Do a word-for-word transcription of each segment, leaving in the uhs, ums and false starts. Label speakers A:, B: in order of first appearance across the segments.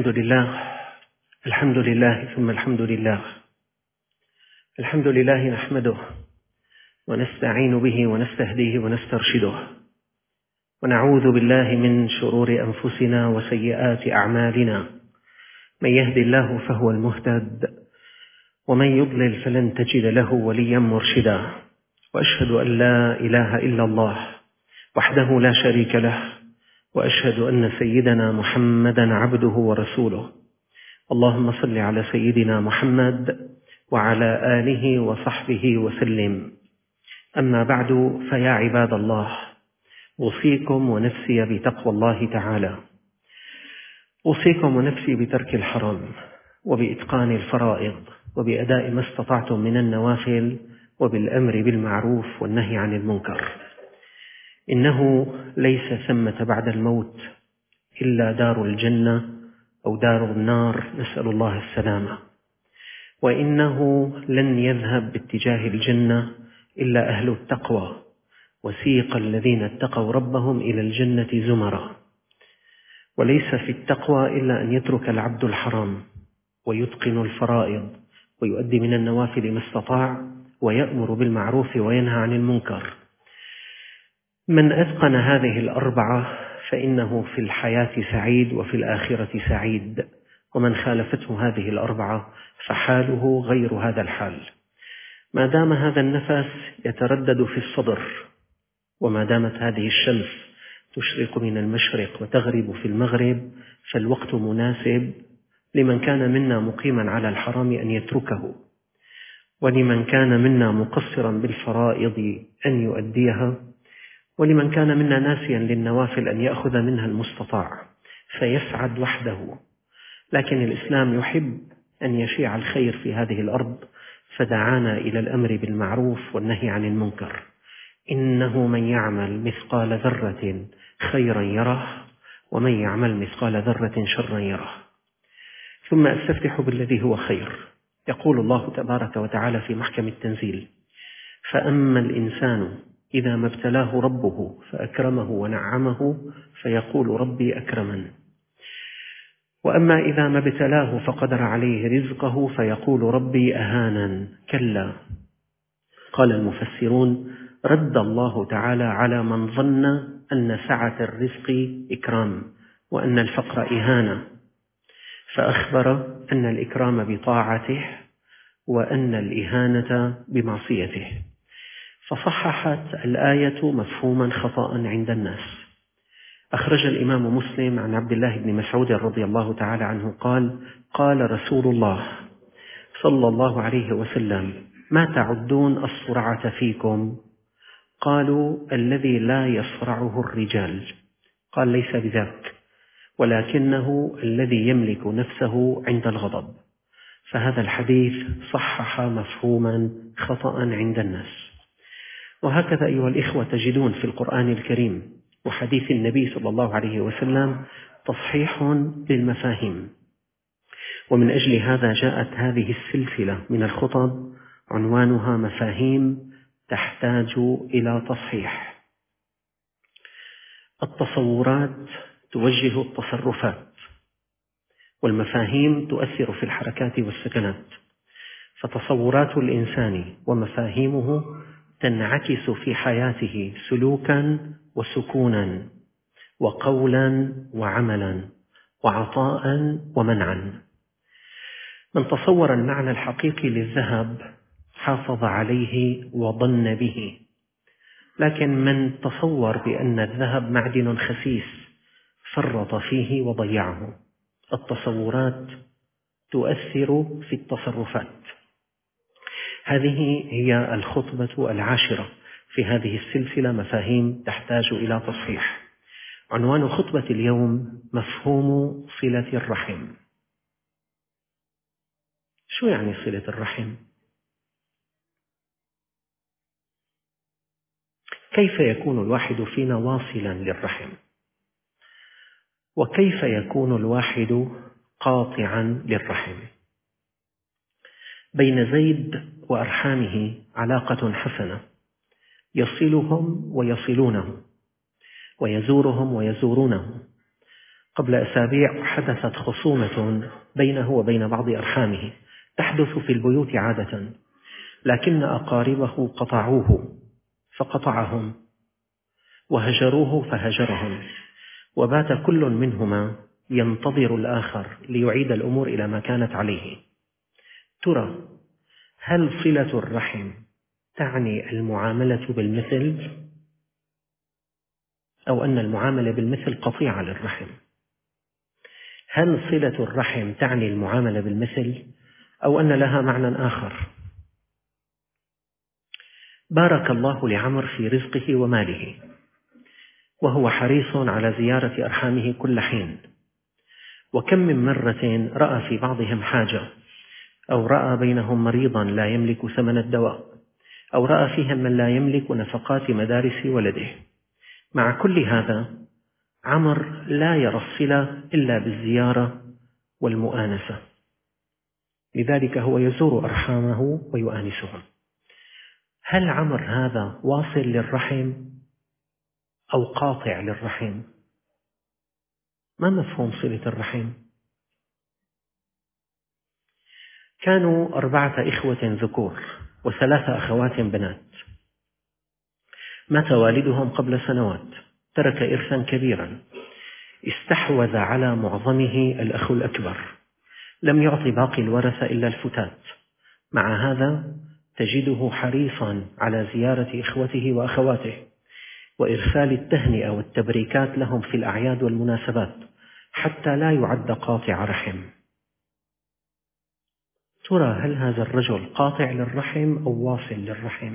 A: الحمد لله الحمد لله ثم الحمد لله الحمد لله نحمده ونستعين به ونستهديه ونسترشده ونعوذ بالله من شرور أنفسنا وسيئات أعمالنا. من يهد الله فهو المهتد ومن يضلل فلن تجد له وليا مرشدا. وأشهد أن لا إله إلا الله وحده لا شريك له، وأشهد أن سيدنا محمدا عبده ورسوله. اللهم صل على سيدنا محمد وعلى آله وصحبه وسلم. أما بعد، فيا عباد الله، أوصيكم ونفسي بتقوى الله تعالى. أوصيكم ونفسي بترك الحرام وبإتقان الفرائض وبأداء ما استطعتم من النوافل وبالأمر بالمعروف والنهي عن المنكر. إنه ليس ثمة بعد الموت إلا دار الجنة أو دار النار، نسأل الله السلامة. وإنه لن يذهب باتجاه الجنة إلا أهل التقوى، وسيق الذين اتقوا ربهم إلى الجنة زمرا. وليس في التقوى إلا أن يترك العبد الحرام ويتقن الفرائض ويؤدي من النوافل ما استطاع ويأمر بالمعروف وينهى عن المنكر. من أتقن هذه الأربعة فإنه في الحياة سعيد وفي الآخرة سعيد، ومن خالفته هذه الأربعة فحاله غير هذا الحال. ما دام هذا النفس يتردد في الصدر، وما دامت هذه الشمس تشرق من المشرق وتغرب في المغرب، فالوقت مناسب لمن كان منا مقيما على الحرام أن يتركه، ولمن كان منا مقصرا بالفرائض أن يؤديها، ولمن كان منا ناسيا للنوافل أن يأخذ منها المستطاع فيسعد وحده. لكن الإسلام يحب أن يشيع الخير في هذه الأرض، فدعانا إلى الأمر بالمعروف والنهي عن المنكر. إنه من يعمل مثقال ذرة خيرا يره، ومن يعمل مثقال ذرة شرا يره. ثم أستفتح بالذي هو خير. يقول الله تبارك وتعالى في محكم التنزيل: فأما الإنسان إذا ما ابتلاه ربه فأكرمه ونعمه فيقول ربي أكرمن، وأما إذا ما ابتلاه فقدر عليه رزقه فيقول ربي أهانن. كلا. قال المفسرون: رد الله تعالى على من ظن أن سعة الرزق إكرام وأن الفقر إهانة، فأخبر أن الإكرام بطاعته وأن الإهانة بمعصيته. فصححت الآية مفهوما خطأ عند الناس. أخرج الإمام مسلم عن عبد الله بن مسعود رضي الله تعالى عنه قال: قال رسول الله صلى الله عليه وسلم: ما تعدون الصرعة فيكم؟ قالوا: الذي لا يصرعه الرجال. قال: ليس بذاك، ولكنه الذي يملك نفسه عند الغضب. فهذا الحديث صحح مفهوما خطأ عند الناس. وهكذا أيها الإخوة تجدون في القرآن الكريم وحديث النبي صلى الله عليه وسلم تصحيح للمفاهيم. ومن أجل هذا جاءت هذه السلسلة من الخطب عنوانها مفاهيم تحتاج إلى تصحيح. التصورات توجه التصرفات، والمفاهيم تؤثر في الحركات والسكنات. فتصورات الإنسان ومفاهيمه تنعكس في حياته سلوكا وسكونا، وقولا وعملا، وعطاء ومنعا. من تصور المعنى الحقيقي للذهب حافظ عليه وظن به، لكن من تصور بأن الذهب معدن خسيس فرط فيه وضيعه. التصورات تؤثر في التصرفات. هذه هي الخطبة العاشرة في هذه السلسلة، مفاهيم تحتاج إلى تصحيح. عنوان خطبة اليوم: مفهوم صلة الرحم. شو يعني صلة الرحم؟ كيف يكون الواحد فينا واصلا للرحم؟ وكيف يكون الواحد قاطعا للرحم؟ بين زيد وأرحامه علاقة حسنة، يصلهم ويصلونه، ويزورهم ويزورونه، قبل أسابيع حدثت خصومة بينه وبين بعض أرحامه، تحدث في البيوت عادة، لكن أقاربه قطعوه فقطعهم، وهجروه فهجرهم، وبات كل منهما ينتظر الآخر ليعيد الأمور إلى ما كانت عليه. ترى هل صلة الرحم تعني المعاملة بالمثل، أو أن المعاملة بالمثل قطيعة للرحم؟ هل صلة الرحم تعني المعاملة بالمثل، أو أن لها معنى آخر؟ بارك الله لعمر في رزقه وماله، وهو حريص على زيارة أرحامه كل حين، وكم من مرة رأى في بعضهم حاجة، أو رأى بينهم مريضا لا يملك ثمن الدواء، أو رأى فيهم من لا يملك نفقات مدارس ولده. مع كل هذا عمر لا يرى الصلة إلا بالزيارة والمؤانسة، لذلك هو يزور أرحامه ويؤانسهم. هل عمر هذا واصل للرحم أو قاطع للرحم؟ ما مفهوم صلة الرحم؟ كانوا أربعة إخوة ذكور وثلاثة أخوات بنات. مات والدهم قبل سنوات، ترك إرثا كبيرا، استحوذ على معظمه الأخ الأكبر، لم يعط باقي الورثة إلا الفتات. مع هذا تجده حريصا على زيارة إخوته وأخواته، وإرسال التهنئة والتبريكات لهم في الأعياد والمناسبات، حتى لا يعد قاطع رحم. ترى هل هذا الرجل قاطع للرحم أو واصل للرحم؟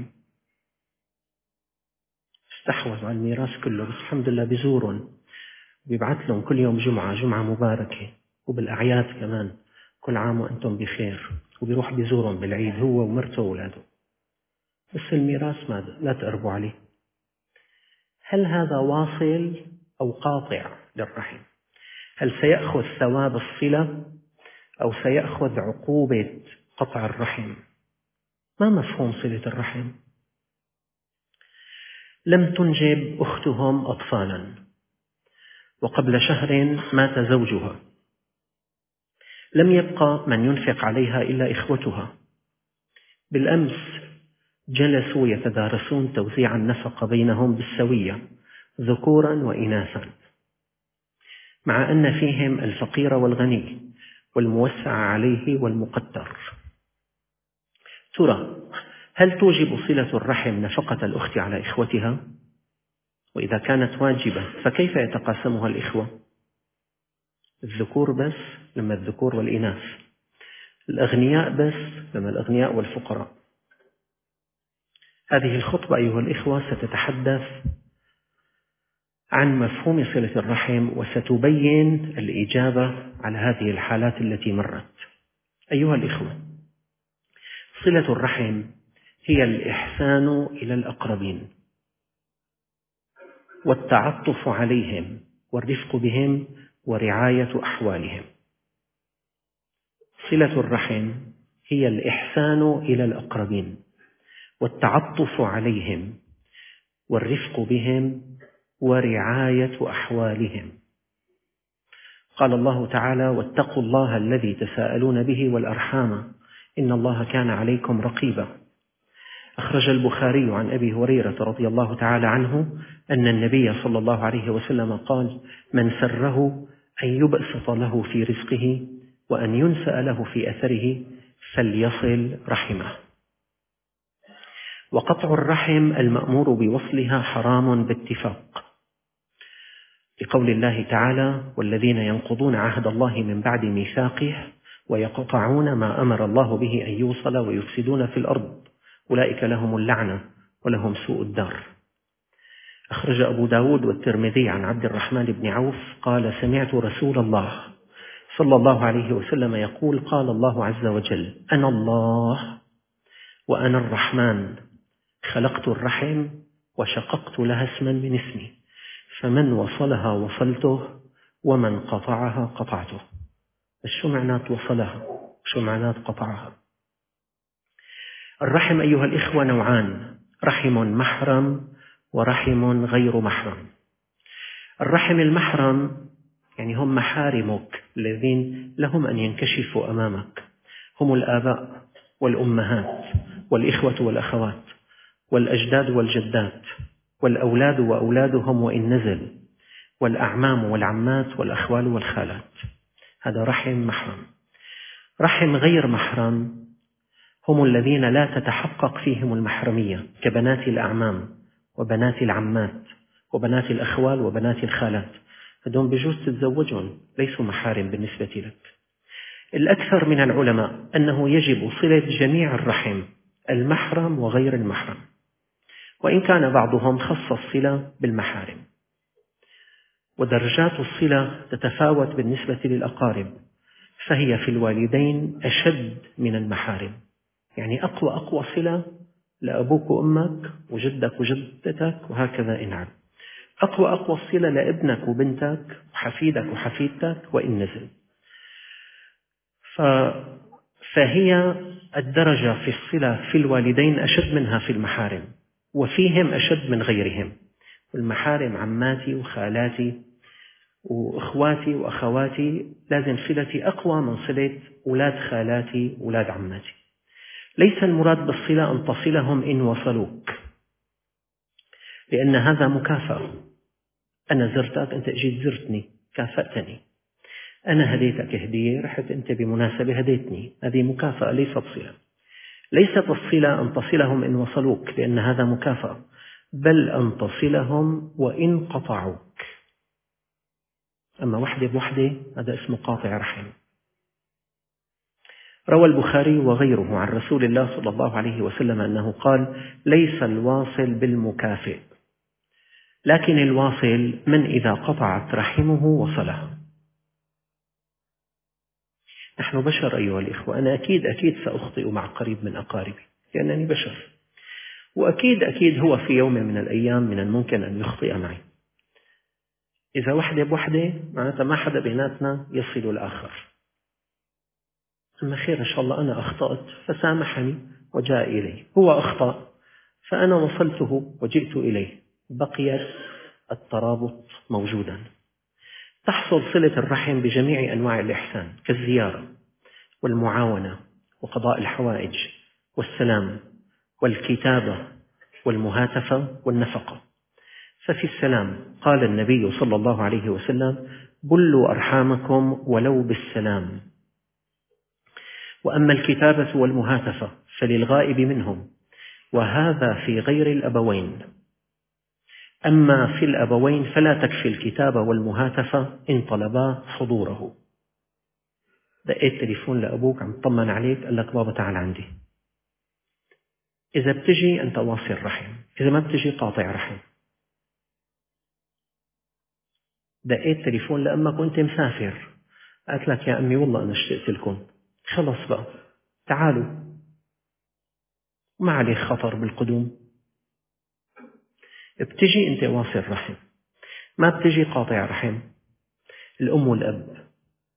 A: استحوذ على الميراث كله، بس الحمد لله بزورهم، بيبعث لهم كل يوم جمعة جمعة مباركة، وبالأعياد كمان كل عام وأنتم بخير، وبيروح بيزورهم بالعيد هو ومرته وأولاده، بس الميراث ما لا تقربوا عليه. هل هذا واصل أو قاطع للرحم؟ هل سيأخذ ثواب الصلة أو سيأخذ عقوبة قطع الرحم؟ ما مفهوم صلة الرحم؟ لم تنجب أختهم أطفالا، وقبل شهر مات زوجها، لم يبقى من ينفق عليها إلا إخوتها. بالأمس جلسوا يتدارسون توزيع النفقة بينهم بالسوية، ذكورا وإناثا، مع أن فيهم الفقير والغني، والموسع عليه والمقتر. ترى هل توجب صلة الرحم نفقة الأخت على إخوتها؟ وإذا كانت واجبة فكيف يتقاسمها الإخوة؟ الذكور بس لما الذكور والإناث، الأغنياء بس لما الأغنياء والفقراء. هذه الخطبة أيها الإخوة ستتحدث عن مفهوم صلة الرحم، وستبين الإجابة على هذه الحالات التي مرت. أيها الإخوة، صلة الرحم هي الإحسان إلى الأقربين، والتعطف عليهم، والرفق بهم، ورعاية أحوالهم. صلة الرحم هي الإحسان إلى الأقربين، والتعطف عليهم، والرفق بهم، ورعاية أحوالهم. قال الله تعالى: واتقوا الله الذي تساءلون به والأرحام إن الله كان عليكم رقيبا. أخرج البخاري عن أبي هريرة رضي الله تعالى عنه أن النبي صلى الله عليه وسلم قال: من سره أن يبسط له في رزقه وأن ينسأ له في أثره فليصل رحمه. وقطع الرحم المأمور بوصلها حرام باتفاق، لقول الله تعالى: والذين ينقضون عهد الله من بعد ميثاقه ويقطعون ما أمر الله به أن يوصل ويفسدون في الأرض أولئك لهم اللعنة ولهم سوء الدار. أخرج أبو داود والترمذي عن عبد الرحمن بن عوف قال: سمعت رسول الله صلى الله عليه وسلم يقول: قال الله عز وجل: أنا الله وأنا الرحمن، خلقت الرحم وشققت لها اسما من اسمي، فمن وصلها وصلته ومن قطعها قطعته. شو معنات وصلها؟ شو معنات قطعها؟ الرحم أيها الإخوة نوعان: رحم محرم ورحم غير محرم. الرحم المحرم يعني هم محارمك الذين لهم أن ينكشفوا أمامك، هم الآباء والأمهات والإخوة والأخوات والأجداد والجدات والأولاد وأولادهم وإن نزل، والأعمام والعمات والأخوال والخالات. هذا رحم محرم. رحم غير محرم هم الذين لا تتحقق فيهم المحرمية، كبنات الأعمام وبنات العمات وبنات الأخوال وبنات الخالات. هذول بجوز تتزوجهم، ليسوا محارم بالنسبة لك. الأكثر من العلماء أنه يجب صلة جميع الرحم، المحرم وغير المحرم، وإن كان بعضهم خص الصلة بالمحارم. ودرجات الصلة تتفاوت بالنسبة للأقارب، فهي في الوالدين أشد من المحارم. يعني أقوى أقوى صلة لأبوك وأمك وجدك وجدتك وهكذا إنعم. أقوى أقوى الصلة لابنك وبنتك وحفيدك وحفيدتك وإن نزل. فهي الدرجة في الصلة في الوالدين أشد منها في المحارم، وفيهم أشد من غيرهم. المحارم عماتي وخالاتي وإخواتي وأخواتي لازم صلتي أقوى من صلة أولاد خالاتي وأولاد عماتي. ليس المراد بالصلة أن تصلهم إن وصلوك، لأن هذا مكافأة. أنا زرتك، أنت أجيت زرتني، كافأتني. أنا هديتك هدية، رحت أنت بمناسبة هديتني، هذه مكافأة ليست صلة. ليست الصلة أن تصلهم إن وصلوك، لأن هذا مكافأة، بل أن تصلهم وإن قطعوك. أما وحدة بوحدة هذا اسمه قاطع رحم. روى البخاري وغيره عن رسول الله صلى الله عليه وسلم أنه قال: ليس الواصل بالمكافئ، لكن الواصل من إذا قطعت رحمه وصلها. نحن بشر أيها الإخوة، أنا أكيد أكيد سأخطئ مع قريب من أقاربي لأنني بشر، وأكيد أكيد هو في يوم من الأيام من الممكن أن يخطئ معي. إذا وحدة بوحدة معناتها ما حدا بيناتنا يصل الآخر. أما خير إن شاء الله أنا أخطأت فسامحني وجاء إلي، هو أخطأ فأنا وصلته وجئت إليه، بقيت الترابط موجودا. تحصل صلة الرحم بجميع أنواع الإحسان، كالزيارة والمعاونة وقضاء الحوائج والسلام والكتابة والمهاتفة والنفقة. ففي السلام قال النبي صلى الله عليه وسلم: بلوا أرحامكم ولو بالسلام. وأما الكتابة والمهاتفة فللغائب منهم، وهذا في غير الأبوين. أما في الأبوين فلا تكفي الكتابة والمهاتفة إن طلبا حضوره. دقيت تليفون لأبوك عم تطمن عليك، قال لك بابا تعال عندي. إذا بتجي أنت واصل رحم، إذا ما بتجي قاطع رحم. دقيت تليفون لأمك وأنت مسافر، قالت لك يا أمي والله أنا اشتقت لكم، خلص بقى تعالوا، ما عليك خطر بالقدوم. بتجي أنت واصل رحم، ما بتجي قاطع رحم. الأم والأب،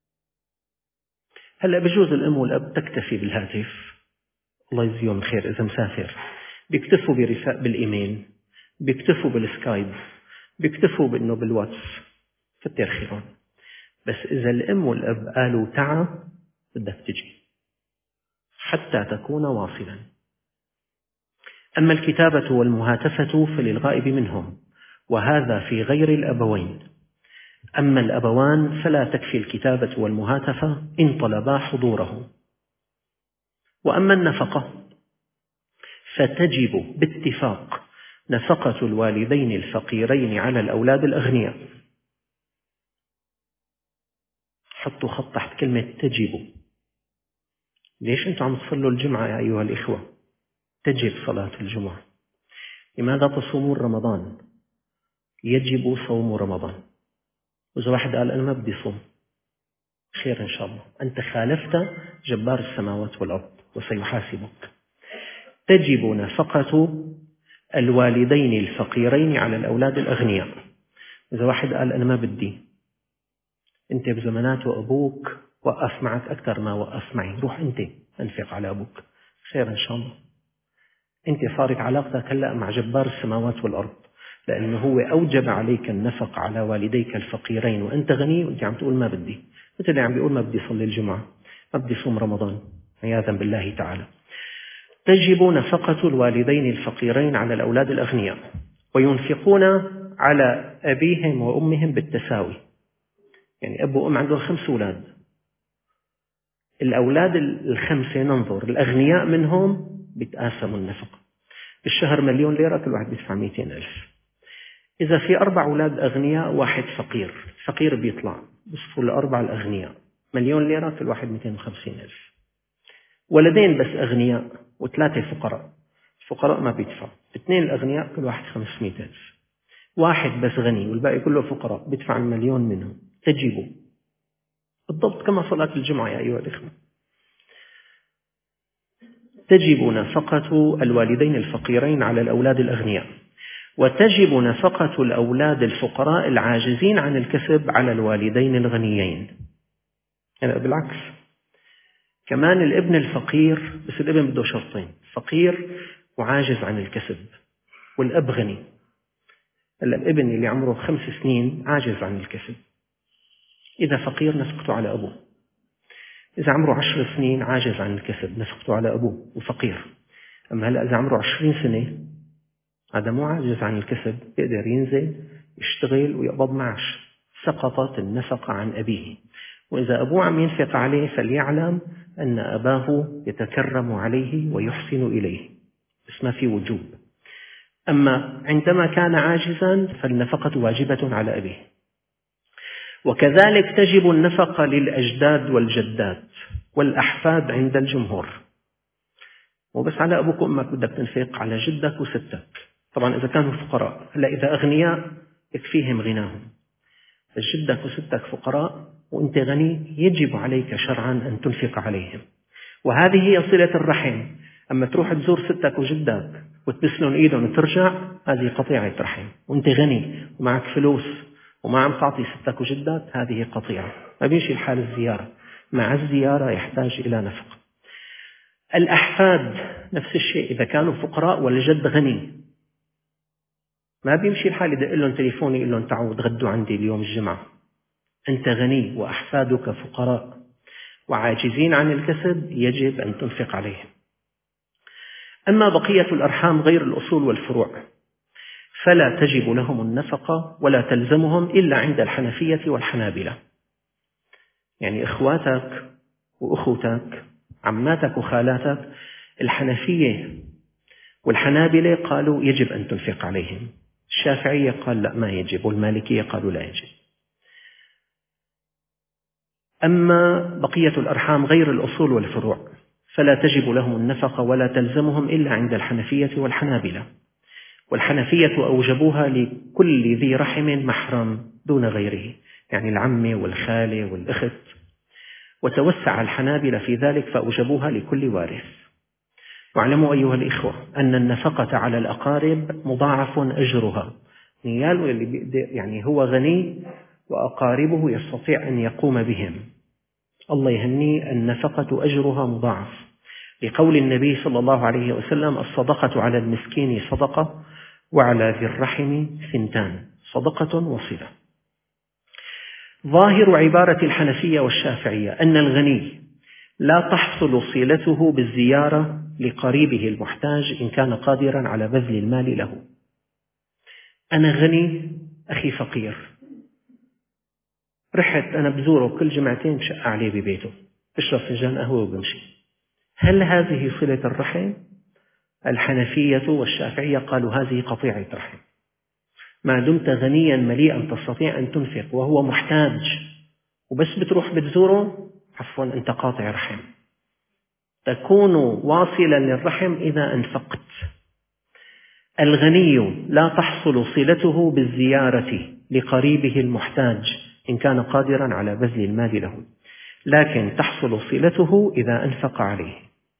A: هلأ بجوز الأم والأب تكتفي بالهاتف، الله يجزيهم الخير، إذا مسافر بيكتفوا برساء بالإيميل، بيكتفوا بالسكايب، بيكتفوا بأنه بالواتس، كتر خيرهم. بس إذا الأم والأب قالوا تعا بدك تجي حتى تكون واصلا. أما الكتابة والمهاتفة فللغائب منهم، وهذا في غير الأبوين. أما الأبوان فلا تكفي الكتابة والمهاتفة إن طلبا حضوره. وأما النفقة فتجب باتفاق نفقة الوالدين الفقيرين على الأولاد الأغنياء. حطوا خط تحت كلمة تجب. ليش أنتم عم تصلوا الجمعة يا أيها الإخوة؟ تجب صلاة الجمعة. لماذا تصومون رمضان؟ يجب صوم رمضان. وإذا واحد قال أنا ما بدي صوم، خير إن شاء الله، أنت خالفت جبار السماوات والأرض وسيحاسبك. تجب نفقة الوالدين الفقيرين على الأولاد الأغنياء. إذا واحد قال أنا ما بدي، أنت بزمانات وأبوك وقف معك أكثر ما وقف معي، روح أنت أنفق على أبوك، خير إن شاء الله. أنت صارت علاقتك هلأ مع جبار السماوات والأرض، لأنه هو أوجب عليك النفق على والديك الفقيرين وأنت غني، وأنت عم تقول ما بدي، مثل اللي عم بيقول ما بدي صلي الجمعة، ما بدي صوم رمضان عياذا بالله تعالى. تجب نفقة الوالدين الفقيرين على الأولاد الأغنياء، وينفقون على أبيهم وأمهم بالتساوي. يعني أب وأم عندهم خمس أولاد، الأولاد الخمسة ننظر الأغنياء منهم بتقاسموا النفقة. بالشهر مليون ليرة، كل واحد بيدفع مئتين ألف. إذا في أربع أولاد أغنياء واحد فقير، فقير بيطلع بصفوا الأربع الأغنياء مليون ليرة، كل واحد مئتين وخمسين ألف. ولدين بس أغنياء وثلاثة فقراء، الفقراء ما بيدفعوا. اثنين الأغنياء كل واحد خمسمئة ألف. واحد بس غني والباقي كله فقراء بيدفع المليون منهم. تجيبوا بالضبط كما صلاة الجمعة يا أيها الإخوة. تجب نفقة الوالدين الفقيرين على الأولاد الأغنياء، وتجب نفقة الأولاد الفقراء العاجزين عن الكسب على الوالدين الغنيين. يعني بالعكس، كمان الابن الفقير، بس الابن بده شرطين: فقير وعاجز عن الكسب، والأب غني. الابن اللي عمره خمس سنين عاجز عن الكسب، إذا فقير نفقته على أبوه. إذا عمره عشر سنين عاجز عن الكسب، نفقته على أبوه وفقير. أما هلأ إذا عمره عشرين سنة هذا مو عاجز عن الكسب، يقدر ينزل يشتغل ويقبض معاش، سقطت النفقة عن أبيه. وإذا أبوه عم ينفق عليه فليعلم أن أباه يتكرم عليه ويحسن إليه، بس ما في وجوب. أما عندما كان عاجزا فالنفقة واجبة على أبيه. وكذلك تجب النفقة للأجداد والجدات والأحفاد عند الجمهور، وبس على أبوك وأمك بدك تنفق على جدك وستك، طبعا إذا كانوا فقراء. هلا إذا أغنياء يكفيهم غناهم، بس جدك وستك فقراء وأنت غني يجب عليك شرعا أن تنفق عليهم، وهذه هي صلة الرحم. أما تروح تزور ستك وجدك وتبسلون إيدهم وترجع، هذه قطيعة رحم. وأنت غني ومعك فلوس وما عم تعطي ستك وجدك، هذه قطيعة، ما بيمشي الحال. الزيارة مع الزيارة يحتاج إلى نفقة. الأحفاد نفس الشيء، إذا كانوا فقراء والجد غني ما بيمشي الحال يدق لهم تليفون يقول لهم تعالوا تغدوا عندي اليوم الجمعة. أنت غني وأحفادك فقراء وعاجزين عن الكسب، يجب أن تنفق عليهم. أما بقية الأرحام غير الأصول والفروع فلا تجب لهم النفقة ولا تلزمهم إلا عند الحنفية والحنابلة. يعني إخواتك وأخوتك، عماتك وخالاتك، الحنفية والحنابلة قالوا يجب أن تنفق عليهم، الشافعية قال لا ما يجب، والمالكية قالوا لا يجب. أما بقية الأرحام غير الأصول والفروع فلا تجب لهم النفقة ولا تلزمهم إلا عند الحنفية والحنابلة. والحنفية أوجبوها لكل ذي رحم محرم دون غيره، يعني العمة والخالة والأخت. وتوسع الحنابلة في ذلك فأوجبوها لكل وارث. واعلموا أيها الإخوة أن النفقة على الأقارب مضاعف أجرها. يعني هو غني وأقاربه يستطيع أن يقوم بهم، الله يهني، النفقة أجرها مضاعف، لقول النبي صلى الله عليه وسلم: الصدقة على المسكين صدقة، وعلى ذي الرحم ثنتان، صدقة وصلة. ظاهر عبارة الحنفية والشافعية أن الغني لا تحصل صلته بالزيارة لقريبه المحتاج إن كان قادرا على بذل المال له. أنا غني، أخي فقير، رحت أنا بزوره كل جمعتين بشق عليه ببيته، بشرب فنجان قهوة وبمشي. هل هذه صلة الرحم؟ الحنفية والشافعية قالوا هذه قطيعة رحم. ما دمت غنيا مليئا تستطيع أن تنفق وهو محتاج وبس بتروح بتزوره، عفوا أنت قاطع رحم. تكون واصلا للرحم إذا أنفقت. الغني لا تحصل صلته بالزيارة لقريبه المحتاج إن كان قادرا على بذل المال له، لكن تحصل صلته إذا أنفق عليه.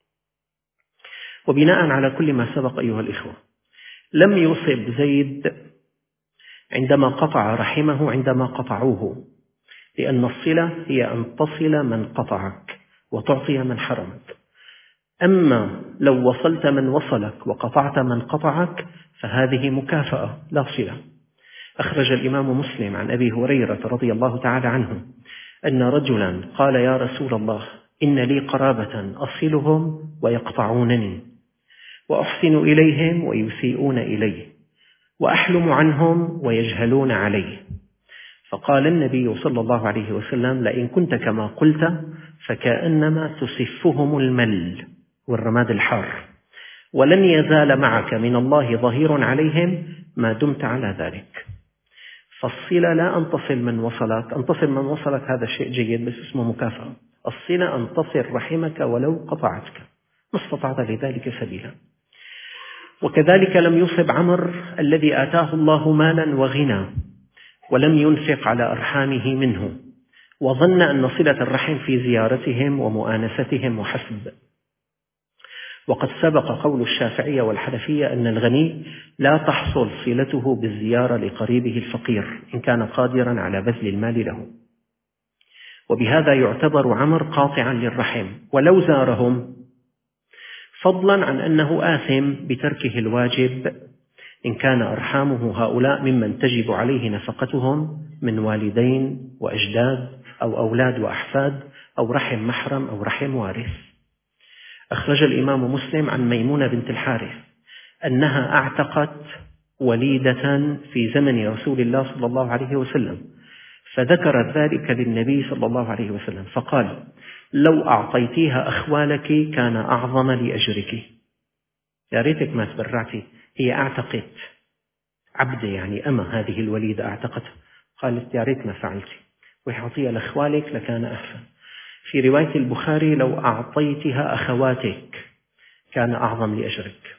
A: وبناء على كل ما سبق أيها الإخوة، لم يصب زيد عندما قطع رحمه عندما قطعوه، لأن الصلة هي أن تصل من قطعك وتعطي من حرمك. أما لو وصلت من وصلك وقطعت من قطعك فهذه مكافأة لا صلة. أخرج الإمام مسلم عن أبي هريرة رضي الله تعالى عنه أن رجلا قال: يا رسول الله، إن لي قرابة أصلهم ويقطعونني، وأحسن إليهم ويسيئون إلي، وأحلم عنهم ويجهلون علي. فقال النبي صلى الله عليه وسلم: لئن كنت كما قلت فكأنما تسفهم المل والرماد الحار، ولن يزال معك من الله ظهير عليهم ما دمت على ذلك. فالصلة لا أن تصل من وصلك، أن تصل من وصلك هذا شيء جيد بس اسمه مكافأة. الصلة أن تصل رحمك ولو قطعتك، ما استطعت لذلك سبيلا. وكذلك لم يصب عمر الذي آتاه الله مالا وغنى ولم ينفق على أرحامه منه، وظن أن صلة الرحم في زيارتهم ومؤانستهم وحسب. وقد سبق قول الشافعية والحنفية أن الغني لا تحصل صلته بالزيارة لقريبه الفقير إن كان قادرا على بذل المال له، وبهذا يعتبر عمر قاطعا للرحم ولو زارهم، فضلا عن أنه آثم بتركه الواجب إن كان أرحامه هؤلاء ممن تجب عليه نفقتهم من والدين وأجداد أو أولاد وأحفاد أو رحم محرم أو رحم وارث. أخرج الإمام مسلم عن ميمونة بنت الحارث أنها اعتقت وليدة في زمن رسول الله صلى الله عليه وسلم، فذكرت ذلك للنبي صلى الله عليه وسلم فقال: لو أعطيتيها أخوالك كان أعظم لأجرك. يا ريتك ما تبرعتي، هي اعتقت عبد يعني أما هذه الوليدة اعتقتها، قالت يا ريت ما فعلتي، ويعطيها لأخوالك لكان أحسن. في رواية البخاري: لو أعطيتها أخواتك كان أعظم لأجرك.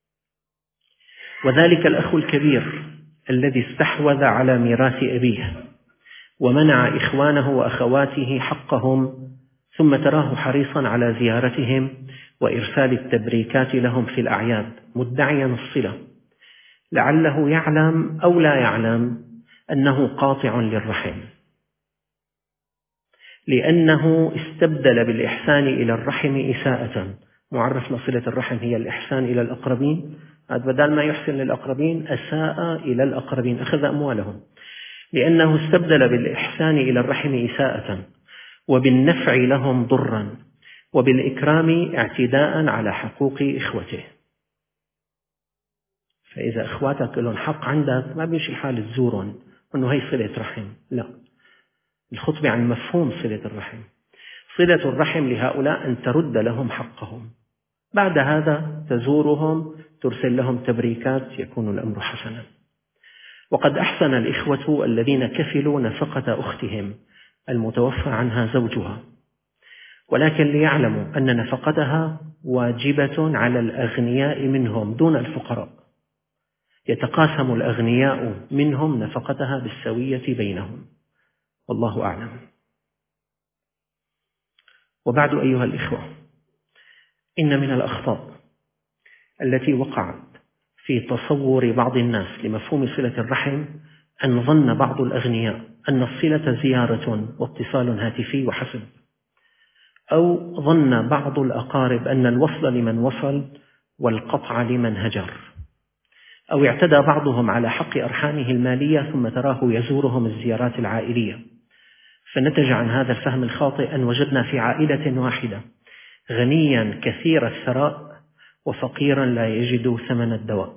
A: وذلك الأخ الكبير الذي استحوذ على ميراث أبيه ومنع إخوانه وأخواته حقهم، ثم تراه حريصا على زيارتهم وإرسال التبريكات لهم في الأعياد مدعيا الصلة، لعله يعلم أو لا يعلم أنه قاطع للرحم، لأنه استبدل بالإحسان إلى الرحم إساءة. معرفنا صلة الرحم هي الإحسان إلى الأقربين، بدل ما يحسن للأقربين أساء إلى الأقربين، أخذ أموالهم، لأنه استبدل بالإحسان إلى الرحم إساءة، وبالنفع لهم ضرا، وبالإكرام اعتداء على حقوق إخوته. فإذا إخواتك لهم حق عندك ما بيمشي الحال تزورهم وأنه هي صلة رحم، لا، الخطبة عن مفهوم صلة الرحم. صلة الرحم لهؤلاء أن ترد لهم حقهم، بعد هذا تزورهم، ترسل لهم تبريكات، يكون الأمر حسنا. وقد أحسن الإخوة الذين كفلوا نفقة أختهم المتوفى عنها زوجها، ولكن ليعلموا أن نفقتها واجبة على الأغنياء منهم دون الفقراء، يتقاسم الأغنياء منهم نفقتها بالسوية بينهم، والله أعلم. وبعد أيها الإخوة، إن من الأخطاء التي وقعت في تصور بعض الناس لمفهوم صلة الرحم أن ظن بعض الأغنياء أن الصلة زيارة واتصال هاتفي وحسب، أو ظن بعض الأقارب أن الوصل لمن وصل والقطع لمن هجر، أو اعتدى بعضهم على حق أرحامه المالية ثم تراه يزورهم الزيارات العائلية. فنتج عن هذا الفهم الخاطئ أن وجدنا في عائلة واحدة غنيا كثير الثراء وفقيرا لا يجد ثمن الدواء،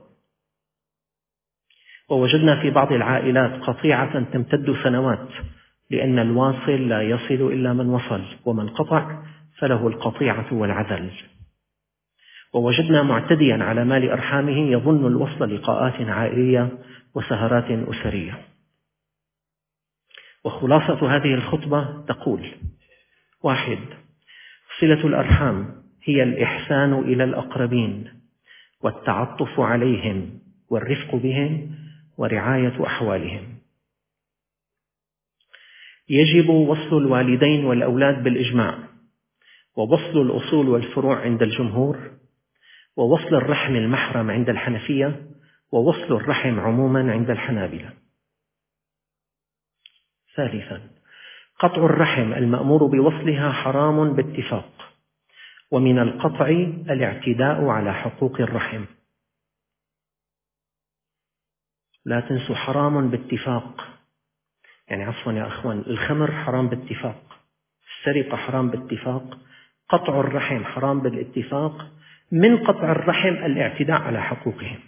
A: ووجدنا في بعض العائلات قطيعة تمتد سنوات، لأن الواصل لا يصل إلا من وصل، ومن قطع فله القطيعة والعذل. ووجدنا معتديا على مال أرحامه يظن الوصل لقاءات عائلية وسهرات أسرية. وخلاصة هذه الخطبة تقول: واحد، صلة الأرحام هي الإحسان إلى الأقربين والتعطف عليهم والرفق بهم ورعاية أحوالهم. يجب وصل الوالدين والأولاد بالإجماع، ووصل الأصول والفروع عند الجمهور، ووصل الرحم المحرم عند الحنفية، ووصل الرحم عموما عند الحنابلة. ثالثا، قطع الرحم المأمور بوصلها حرام باتفاق، ومن القطع الاعتداء على حقوق الرحم. لا تنسوا حرام باتفاق، يعني عفوا يا أخوان، الخمر حرام باتفاق، السرقة حرام باتفاق، قطع الرحم حرام بالاتفاق، من قطع الرحم الاعتداء على حقوقهم.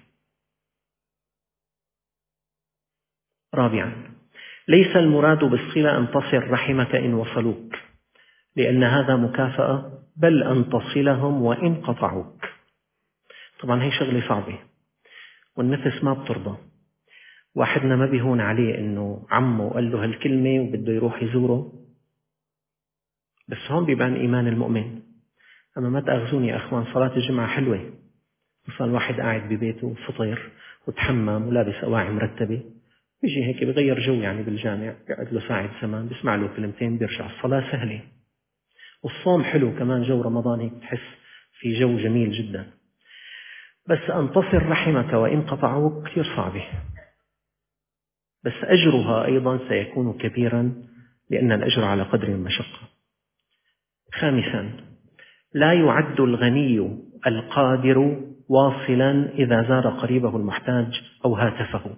A: رابعا، ليس المراد بالصلة أن تصل رحمك إن وصلوك، لأن هذا مكافأة، بل أن تصلهم وإن قطعوك. طبعا هي شغلة صعبة والنفس ما بترضى. واحدنا ما بيهون عليه إنه عمه قال له هالكلمة وبده يروح يزوره، بس هون بيبان إيمان المؤمن. أما ما تأخذوني يا أخوان، صلاة الجمعة حلوة، مثلا واحد قاعد ببيته فطر وتحمم ولابس أواعي مرتبة، بيجي هيك بغير جو يعني بالجامع، قاعد له ساعة زمان بيسمع له كلمتين بيرجع. الصلاة سهلة، والصوم حلو كمان، جو رمضان هيك تحس في جو جميل جدا. بس أن تصل رحمك وإن قطعوك كثير صعبة، بس أجرها أيضا سيكون كبيرا، لأن الأجر على قدر المشقة. خامسا، لا يعد الغني القادر واصلا إذا زار قريبه المحتاج أو هاتفه،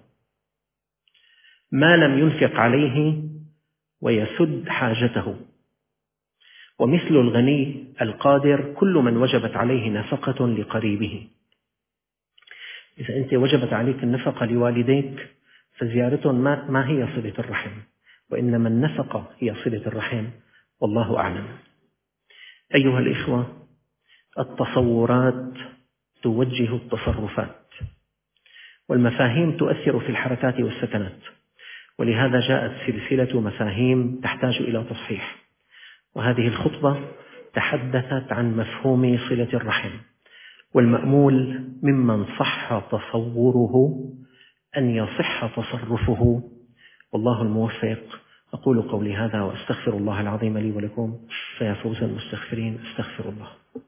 A: ما لم ينفق عليه ويسد حاجته. ومثل الغني القادر كل من وجبت عليه نفقة لقريبه. إذا أنت وجبت عليك النفقة لوالديك فزيارتهم ما هي صلة الرحم، وإنما النفقة هي صلة الرحم، والله أعلم. أيها الإخوة، التصورات توجه التصرفات، والمفاهيم تؤثر في الحركات والسكنات، ولهذا جاءت سلسلة مفاهيم تحتاج إلى تصحيح. وهذه الخطبة تحدثت عن مفهوم صلة الرحم، والمأمول ممن صح تصوره أن يصح تصرفه، والله الموفق. أقول قولي هذا وأستغفر الله العظيم لي ولكم، فيا فوز المستغفرين. استغفر الله.